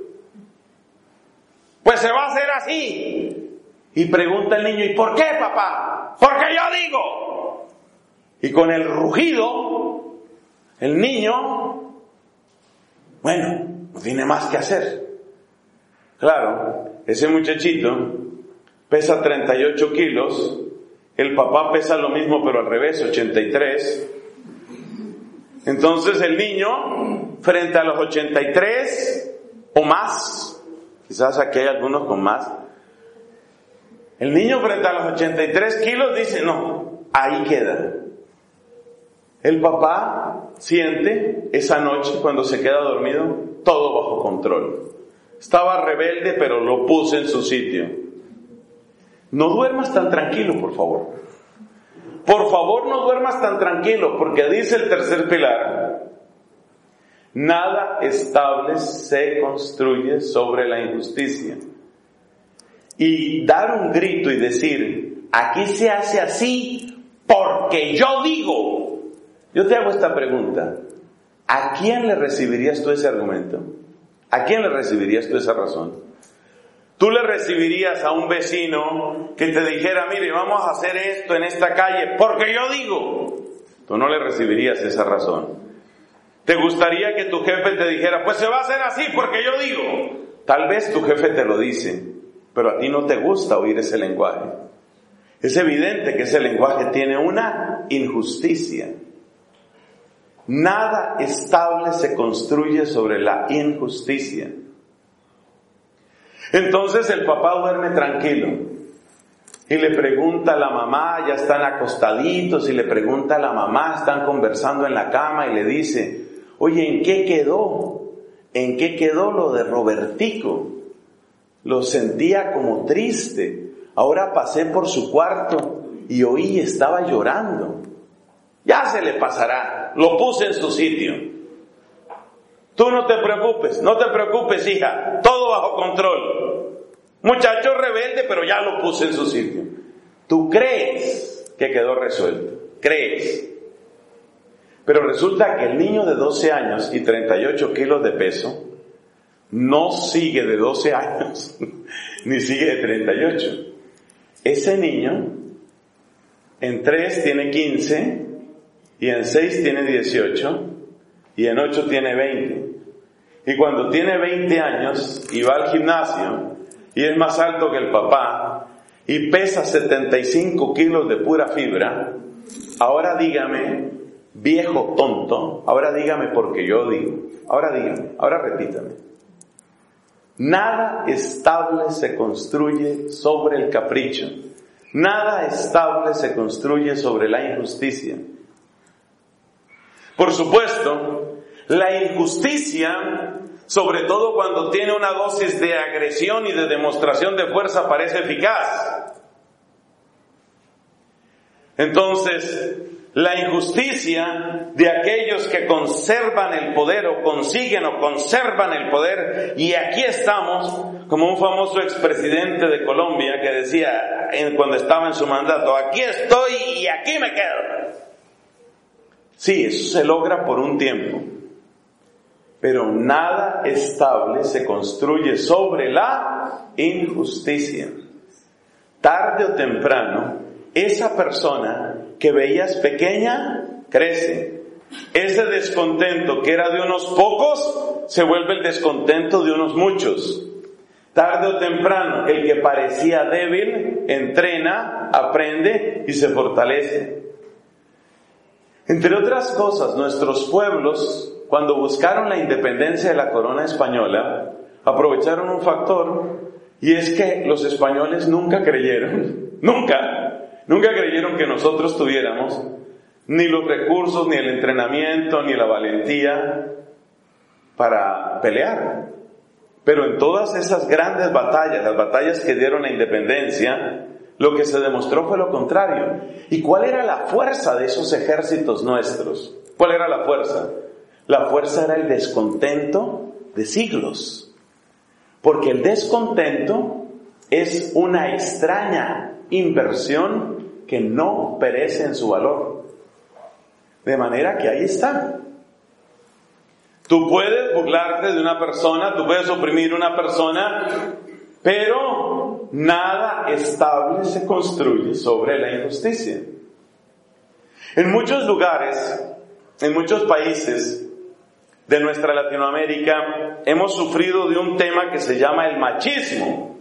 Pues se va a hacer así. Y pregunta el niño, ¿y por qué, papá? Porque yo digo. Y con el rugido, el niño, bueno, no tiene más que hacer. Claro, ese muchachito pesa 38 kilos, el papá pesa lo mismo pero al revés, 83. Entonces el niño, frente a los 83 o más, quizás aquí hay algunos con más, el niño frente a los 83 kilos dice, no, ahí queda. El papá siente esa noche, cuando se queda dormido, todo bajo control. Estaba rebelde, pero lo puse en su sitio. No duermas tan tranquilo, por favor. Por favor, no duermas tan tranquilo, porque dice el tercer pilar, nada estable se construye sobre la injusticia. Y dar un grito y decir, aquí se hace así porque yo digo. Yo te hago esta pregunta, ¿a quién le recibirías tú ese argumento? ¿A quién le recibirías tú esa razón? ¿Tú le recibirías a un vecino que te dijera, mire, vamos a hacer esto en esta calle porque yo digo? Tú no le recibirías esa razón. ¿Te gustaría que tu jefe te dijera, pues se va a hacer así porque yo digo? Tal vez tu jefe te lo dice, pero a ti no te gusta oír ese lenguaje. Es evidente que ese lenguaje tiene una injusticia. Nada estable se construye sobre la injusticia. Entonces el papá duerme tranquilo y le pregunta a la mamá, ya están acostaditos, y le pregunta a la mamá, están conversando en la cama y le dice, oye, ¿en qué quedó? ¿En qué quedó lo de Robertico? Lo sentía como triste. Ahora pasé por su cuarto y oí, estaba llorando. Ya se le pasará, lo puse en su sitio. Tú no te preocupes, hija, todo bajo control. Muchacho rebelde, pero ya lo puse en su sitio. Tú crees que quedó resuelto, crees. Pero resulta que el niño de 12 años y 38 kilos de peso no sigue de 12 años, ni sigue de 38. Ese niño en 3 tiene 15, y en 6 tiene 18, y en 8 tiene 20. Y cuando tiene 20 años y va al gimnasio, y es más alto que el papá, y pesa 75 kilos de pura fibra, ahora dígame, viejo tonto, ahora dígame porque yo digo, ahora repítame. Nada estable se construye sobre el capricho. Nada estable se construye sobre la injusticia. Por supuesto, la injusticia, sobre todo cuando tiene una dosis de agresión y de demostración de fuerza, parece eficaz. Entonces, la injusticia de aquellos que conservan el poder o consiguen o conservan el poder, y aquí estamos, como un famoso expresidente de Colombia que decía cuando estaba en su mandato, aquí estoy y aquí me quedo. Sí, eso se logra por un tiempo, pero nada estable se construye sobre la injusticia. Tarde o temprano, esa persona que veías pequeña, crece. Ese descontento que era de unos pocos, se vuelve el descontento de unos muchos. Tarde o temprano, el que parecía débil, entrena, aprende y se fortalece. Entre otras cosas, nuestros pueblos, cuando buscaron la independencia de la corona española, aprovecharon un factor, y es que los españoles nunca creyeron que nosotros tuviéramos ni los recursos, ni el entrenamiento, ni la valentía para pelear. Pero en todas esas grandes batallas, las batallas que dieron la independencia, lo que se demostró fue lo contrario. ¿Y cuál era la fuerza de esos ejércitos nuestros? ¿Cuál era la fuerza? La fuerza era el descontento de siglos. Porque el descontento es una extraña inversión que no perece en su valor. De manera que ahí está. Tú puedes burlarte de una persona, tú puedes oprimir a una persona, pero nada estable se construye sobre la injusticia. En muchos lugares, en muchos países de nuestra Latinoamérica, hemos sufrido de un tema que se llama el machismo.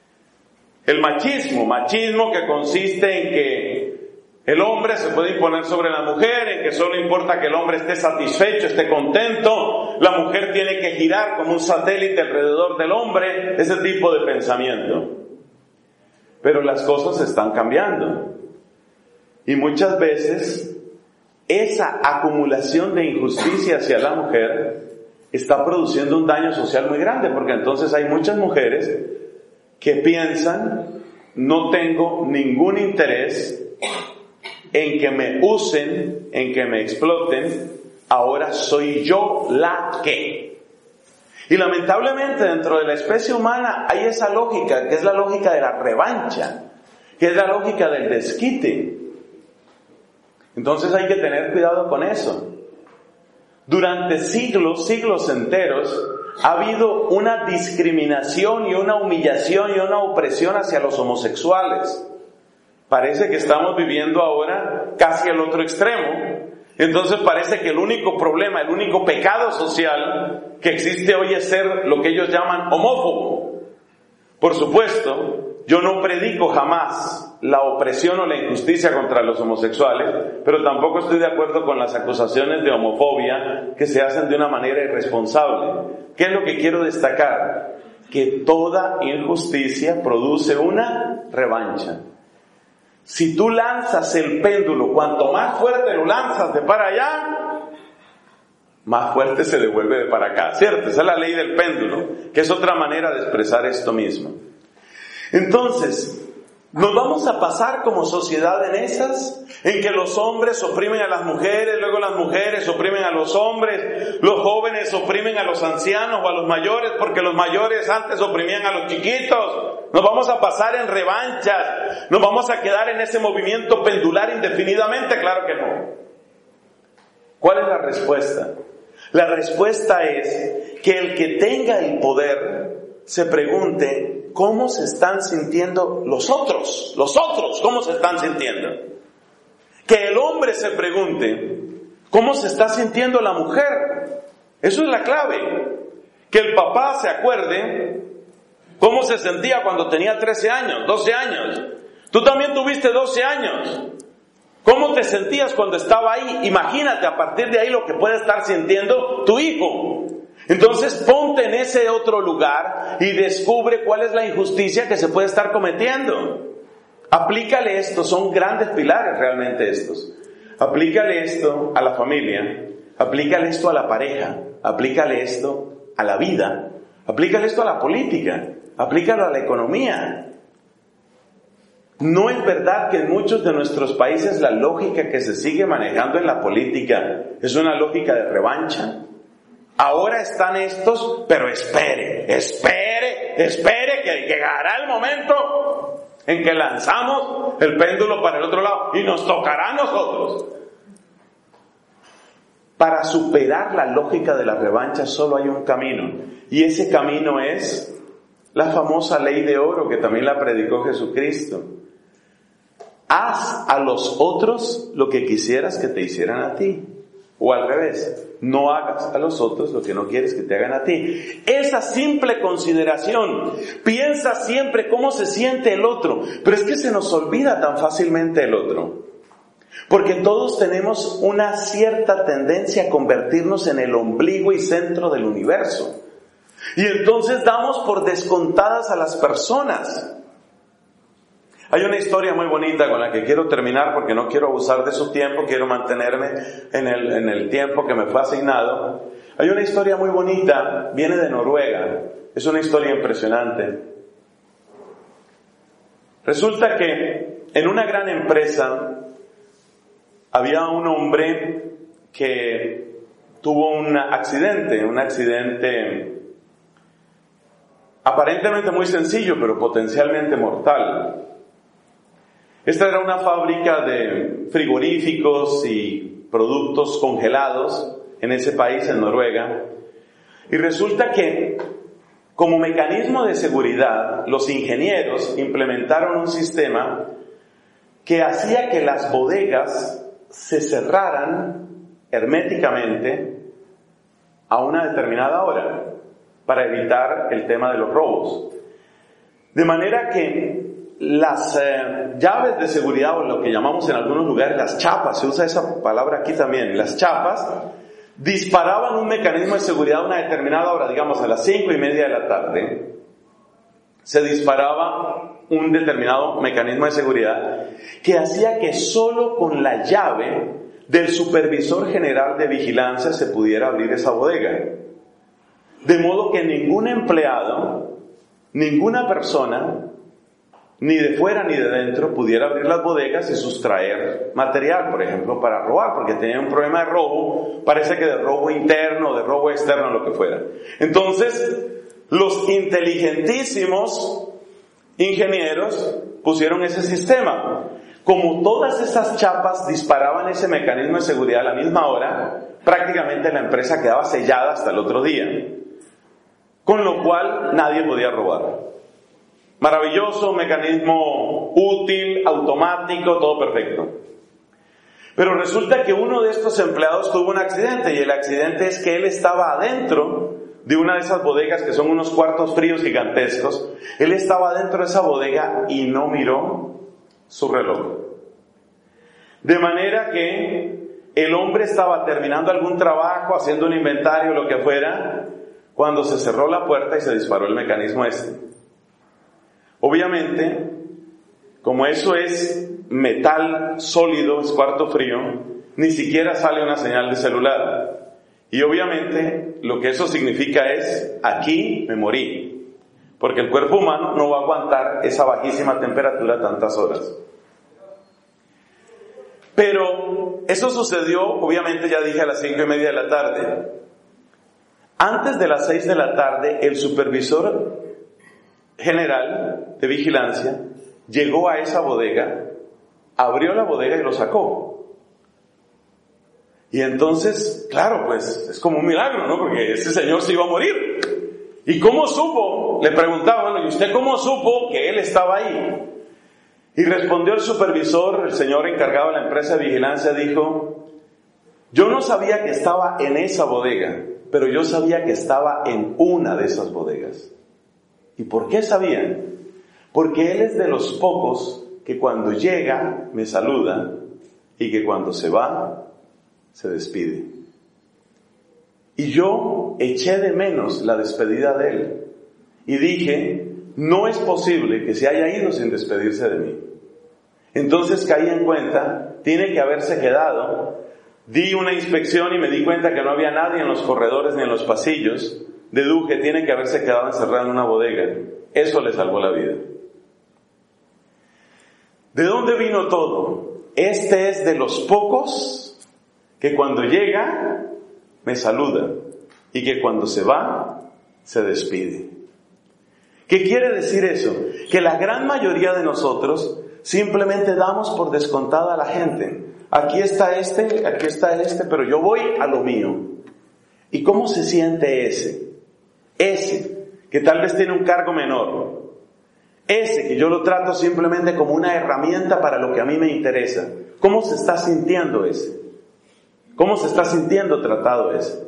El machismo que consiste en que el hombre se puede imponer sobre la mujer, en que solo importa que el hombre esté satisfecho, esté contento, la mujer tiene que girar como un satélite alrededor del hombre, ese tipo de pensamiento. Pero las cosas están cambiando. Y muchas veces esa acumulación de injusticia hacia la mujer está produciendo un daño social muy grande, porque entonces hay muchas mujeres que piensan, no tengo ningún interés en que me usen, en que me exploten, ahora soy yo la que. Y lamentablemente dentro de la especie humana hay esa lógica, que es la lógica de la revancha, que es la lógica del desquite. Entonces hay que tener cuidado con eso. Durante siglos enteros, ha habido una discriminación y una humillación y una opresión hacia los homosexuales. Parece que estamos viviendo ahora casi al otro extremo. Entonces parece que el único problema, el único pecado social que existe hoy es ser lo que ellos llaman homófobo. Por supuesto, yo no predico jamás la opresión o la injusticia contra los homosexuales, pero tampoco estoy de acuerdo con las acusaciones de homofobia que se hacen de una manera irresponsable. ¿Qué es lo que quiero destacar? Que toda injusticia produce una revancha. Si tú lanzas el péndulo, cuanto más fuerte lo lanzas de para allá, más fuerte se devuelve de para acá, ¿cierto? Esa es la ley del péndulo, que es otra manera de expresar esto mismo. Entonces, ¿Nos vamos a pasar como sociedad en esas? En que los hombres oprimen a las mujeres, luego las mujeres oprimen a los hombres, los jóvenes oprimen a los ancianos o a los mayores, porque los mayores antes oprimían a los chiquitos. Nos vamos a pasar en revanchas, nos vamos a quedar en ese movimiento pendular indefinidamente. Claro que no. ¿Cuál es la respuesta? La respuesta es que el que tenga el poder se pregunte: ¿cómo se están sintiendo los otros? Los otros, ¿cómo se están sintiendo? Que el hombre se pregunte: ¿cómo se está sintiendo la mujer? Eso es la clave. Que el papá se acuerde cómo se sentía cuando tenía 13 años, 12 años. Tú también tuviste 12 años. ¿Cómo te sentías cuando estaba ahí? Imagínate a partir de ahí lo que puede estar sintiendo tu hijo. Entonces ponte en ese otro lugar y descubre cuál es la injusticia que se puede estar cometiendo. Aplícale esto, son grandes pilares realmente estos. Aplícale esto a la familia, aplícale esto a la pareja, aplícale esto a la vida, aplícale esto a la política, aplícalo a la economía. ¿No es verdad que en muchos de nuestros países la lógica que se sigue manejando en la política es una lógica de revancha? Ahora están estos, pero espere, que llegará el momento en que lanzamos el péndulo para el otro lado y nos tocará a nosotros. Para superar la lógica de la revancha solo hay un camino, y ese camino es la famosa ley de oro que también la predicó Jesucristo. Haz a los otros lo que quisieras que te hicieran a ti. O al revés, no hagas a los otros lo que no quieres que te hagan a ti. Esa simple consideración, piensa siempre cómo se siente el otro, pero es que se nos olvida tan fácilmente el otro. Porque todos tenemos una cierta tendencia a convertirnos en el ombligo y centro del universo. Y entonces damos por descontadas a las personas. Hay una historia muy bonita con la que quiero terminar porque no quiero abusar de su tiempo, quiero mantenerme en el tiempo que me fue asignado. Hay una historia muy bonita, viene de Noruega, es una historia impresionante. Resulta que en una gran empresa había un hombre que tuvo un accidente aparentemente muy sencillo, pero potencialmente mortal. Esta era una fábrica de frigoríficos y productos congelados en ese país, en Noruega. Y resulta que, como mecanismo de seguridad, los ingenieros implementaron un sistema que hacía que las bodegas se cerraran herméticamente a una determinada hora para evitar el tema de los robos. De manera que las llaves de seguridad, o lo que llamamos en algunos lugares las chapas, se usa esa palabra aquí también, las chapas, disparaban un mecanismo de seguridad a una determinada hora, digamos a las 5:30 de la tarde, se disparaba un determinado mecanismo de seguridad que hacía que solo con la llave del supervisor general de vigilancia se pudiera abrir esa bodega. De modo que ningún empleado, ninguna persona, ni de fuera ni de dentro, pudiera abrir las bodegas y sustraer material, por ejemplo, para robar, porque tenía un problema de robo, parece que de robo interno, de robo externo, lo que fuera. Entonces, los inteligentísimos ingenieros pusieron ese sistema. Como todas esas chapas disparaban ese mecanismo de seguridad a la misma hora, prácticamente la empresa quedaba sellada hasta el otro día, con lo cual nadie podía robar. Maravilloso, mecanismo útil, automático, todo perfecto. Pero resulta que uno de estos empleados tuvo un accidente, y el accidente es que él estaba adentro de una de esas bodegas que son unos cuartos fríos gigantescos. Él estaba dentro de esa bodega y no miró su reloj. De manera que el hombre estaba terminando algún trabajo, haciendo un inventario, lo que fuera, cuando se cerró la puerta y se disparó el mecanismo este. Obviamente, como eso es metal sólido, es cuarto frío, ni siquiera sale una señal de celular. Y obviamente lo que eso significa es: aquí me morí. porque el cuerpo humano no va a aguantar esa bajísima temperatura tantas horas. Pero eso sucedió, obviamente ya dije, a las 5:30 de la tarde. Antes de las 6 de la tarde, el supervisor general de vigilancia llegó a esa bodega, abrió la bodega y lo sacó. Y entonces, claro, pues es como un milagro, ¿no? Porque ese señor se iba a morir. ¿Y cómo supo? Le preguntaba, bueno, ¿y usted cómo supo que él estaba ahí? Y respondió el supervisor, el señor encargado de la empresa de vigilancia, dijo: yo no sabía que estaba en esa bodega, pero yo sabía que estaba en una de esas bodegas. ¿Y por qué sabían? Porque él es de los pocos que cuando llega me saluda y que cuando se va se despide. Y yo eché de menos la despedida de él y dije: no es posible que se haya ido sin despedirse de mí. Entonces caí en cuenta, tiene que haberse quedado. Di una inspección y me di cuenta que no había nadie en los corredores ni en los pasillos. Deduje, tiene que haberse quedado encerrado en una bodega. Eso le salvó la vida. ¿De dónde vino todo? Este es de los pocos que cuando llega me saluda y que cuando se va se despide. ¿Qué quiere decir eso? Que la gran mayoría de nosotros simplemente damos por descontada a la gente. Aquí está este, pero yo voy a lo mío. ¿Y cómo se siente ese? Ese, que tal vez tiene un cargo menor. Ese, que yo lo trato simplemente como una herramienta para lo que a mí me interesa. ¿Cómo se está sintiendo ese? ¿Cómo se está sintiendo tratado ese?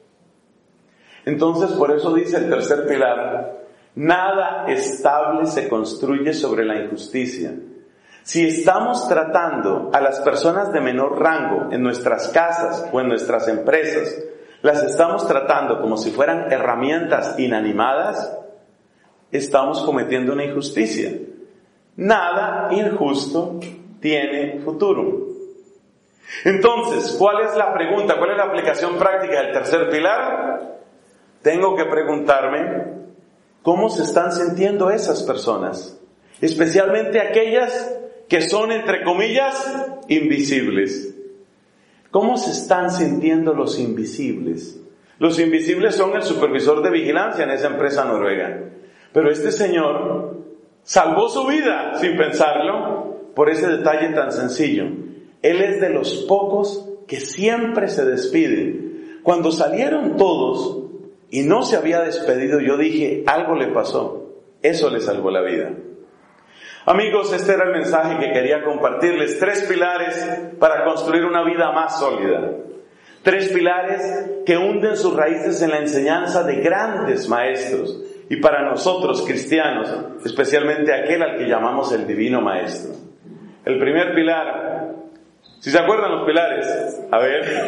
Entonces, por eso dice el tercer pilar: nada estable se construye sobre la injusticia. Si estamos tratando a las personas de menor rango en nuestras casas o en nuestras empresas, las estamos tratando como si fueran herramientas inanimadas, estamos cometiendo una injusticia. Nada injusto tiene futuro. Entonces, ¿cuál es la pregunta? ¿Cuál es la aplicación práctica del tercer pilar? Tengo que preguntarme, ¿cómo se están sintiendo esas personas? Especialmente aquellas que son, entre comillas, invisibles. ¿Cómo se están sintiendo los invisibles? Los invisibles son el supervisor de vigilancia en esa empresa noruega. Pero este señor salvó su vida, sin pensarlo, por ese detalle tan sencillo. Él es de los pocos que siempre se despide. Cuando salieron todos y no se había despedido, yo dije, algo le pasó. Eso le salvó la vida. Amigos, este era el mensaje que quería compartirles. 3 pilares para construir una vida más sólida. 3 pilares que hunden sus raíces en la enseñanza de grandes maestros. Y para nosotros cristianos, especialmente aquel al que llamamos el Divino Maestro. El primer pilar, ¿si se acuerdan los pilares? A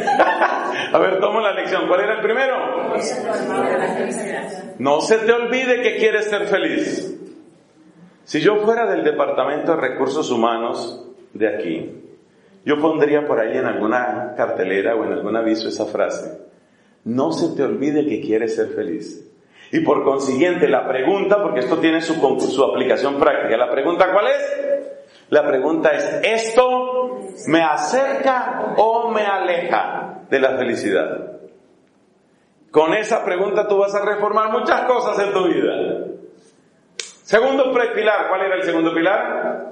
ver, tomo la lección. ¿Cuál era el primero? No se te olvide que quieres ser feliz. Si yo fuera del Departamento de Recursos Humanos de aquí, yo pondría por ahí en alguna cartelera o en algún aviso esa frase: no se te olvide que quieres ser feliz. Y por consiguiente la pregunta, porque esto tiene su aplicación práctica, la pregunta ¿cuál es? La pregunta es: ¿esto me acerca o me aleja de la felicidad? Con esa pregunta tú vas a reformar muchas cosas en tu vida. Segundo pilar, ¿cuál era el segundo pilar?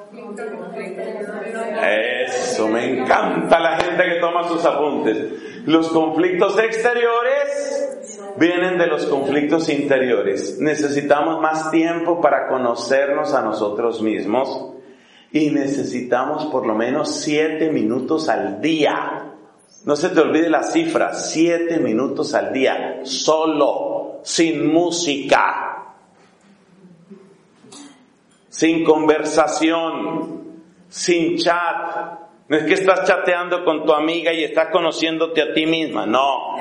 Eso, me encanta la gente que toma sus apuntes. Los conflictos exteriores vienen de los conflictos interiores. Necesitamos más tiempo para conocernos a nosotros mismos y necesitamos por lo menos 7 minutos al día. No se te olvide la cifra, 7 minutos al día, solo, sin música. Sin conversación, sin chat. No es que estás chateando con tu amiga y estás conociéndote a ti misma, no.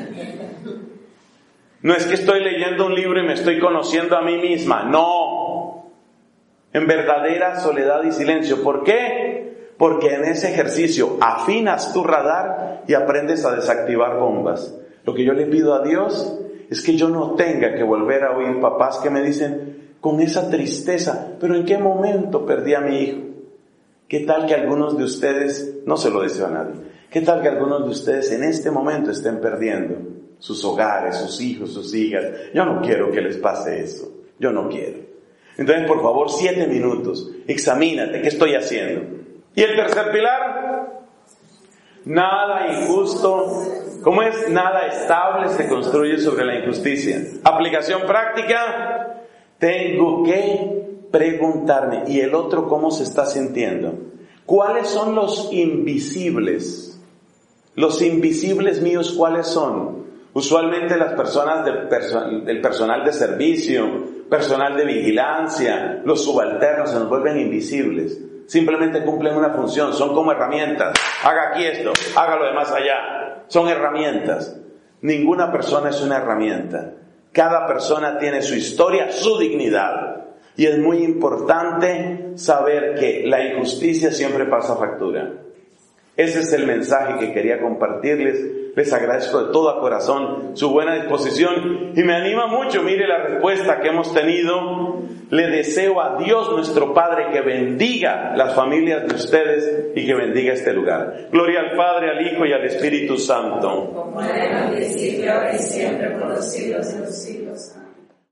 No es que estoy leyendo un libro y me estoy conociendo a mí misma, no. En verdadera soledad y silencio. ¿Por qué? Porque en ese ejercicio afinas tu radar y aprendes a desactivar bombas. Lo que yo le pido a Dios es que yo no tenga que volver a oír papás que me dicen con esa tristeza, pero ¿en qué momento perdí a mi hijo? ¿Qué tal que algunos de ustedes, no se lo deseo a nadie, qué tal que algunos de ustedes en este momento estén perdiendo sus hogares, sus hijos, sus hijas? Yo no quiero que les pase eso, yo no quiero. Entonces, por favor, 7 minutos, examínate, ¿qué estoy haciendo? Y el tercer pilar, nada injusto, ¿cómo es? Nada estable se construye sobre la injusticia. Aplicación práctica, tengo que preguntarme, ¿y el otro cómo se está sintiendo? ¿Cuáles son los invisibles? Los invisibles míos, ¿cuáles son? Usualmente las personas del personal de servicio, personal de vigilancia, los subalternos se nos vuelven invisibles. Simplemente cumplen una función, son como herramientas. Haga aquí esto, haga lo demás allá. Son herramientas. Ninguna persona es una herramienta. Cada persona tiene su historia, su dignidad. Y es muy importante saber que la injusticia siempre pasa factura. Ese es el mensaje que quería compartirles. Les agradezco de todo corazón su buena disposición y me anima mucho. Mire la respuesta que hemos tenido. Le deseo a Dios nuestro Padre que bendiga las familias de ustedes y que bendiga este lugar. Gloria al Padre, al Hijo y al Espíritu Santo. Como era en el principio, ahora y siempre, por los siglos de los siglos. Amén.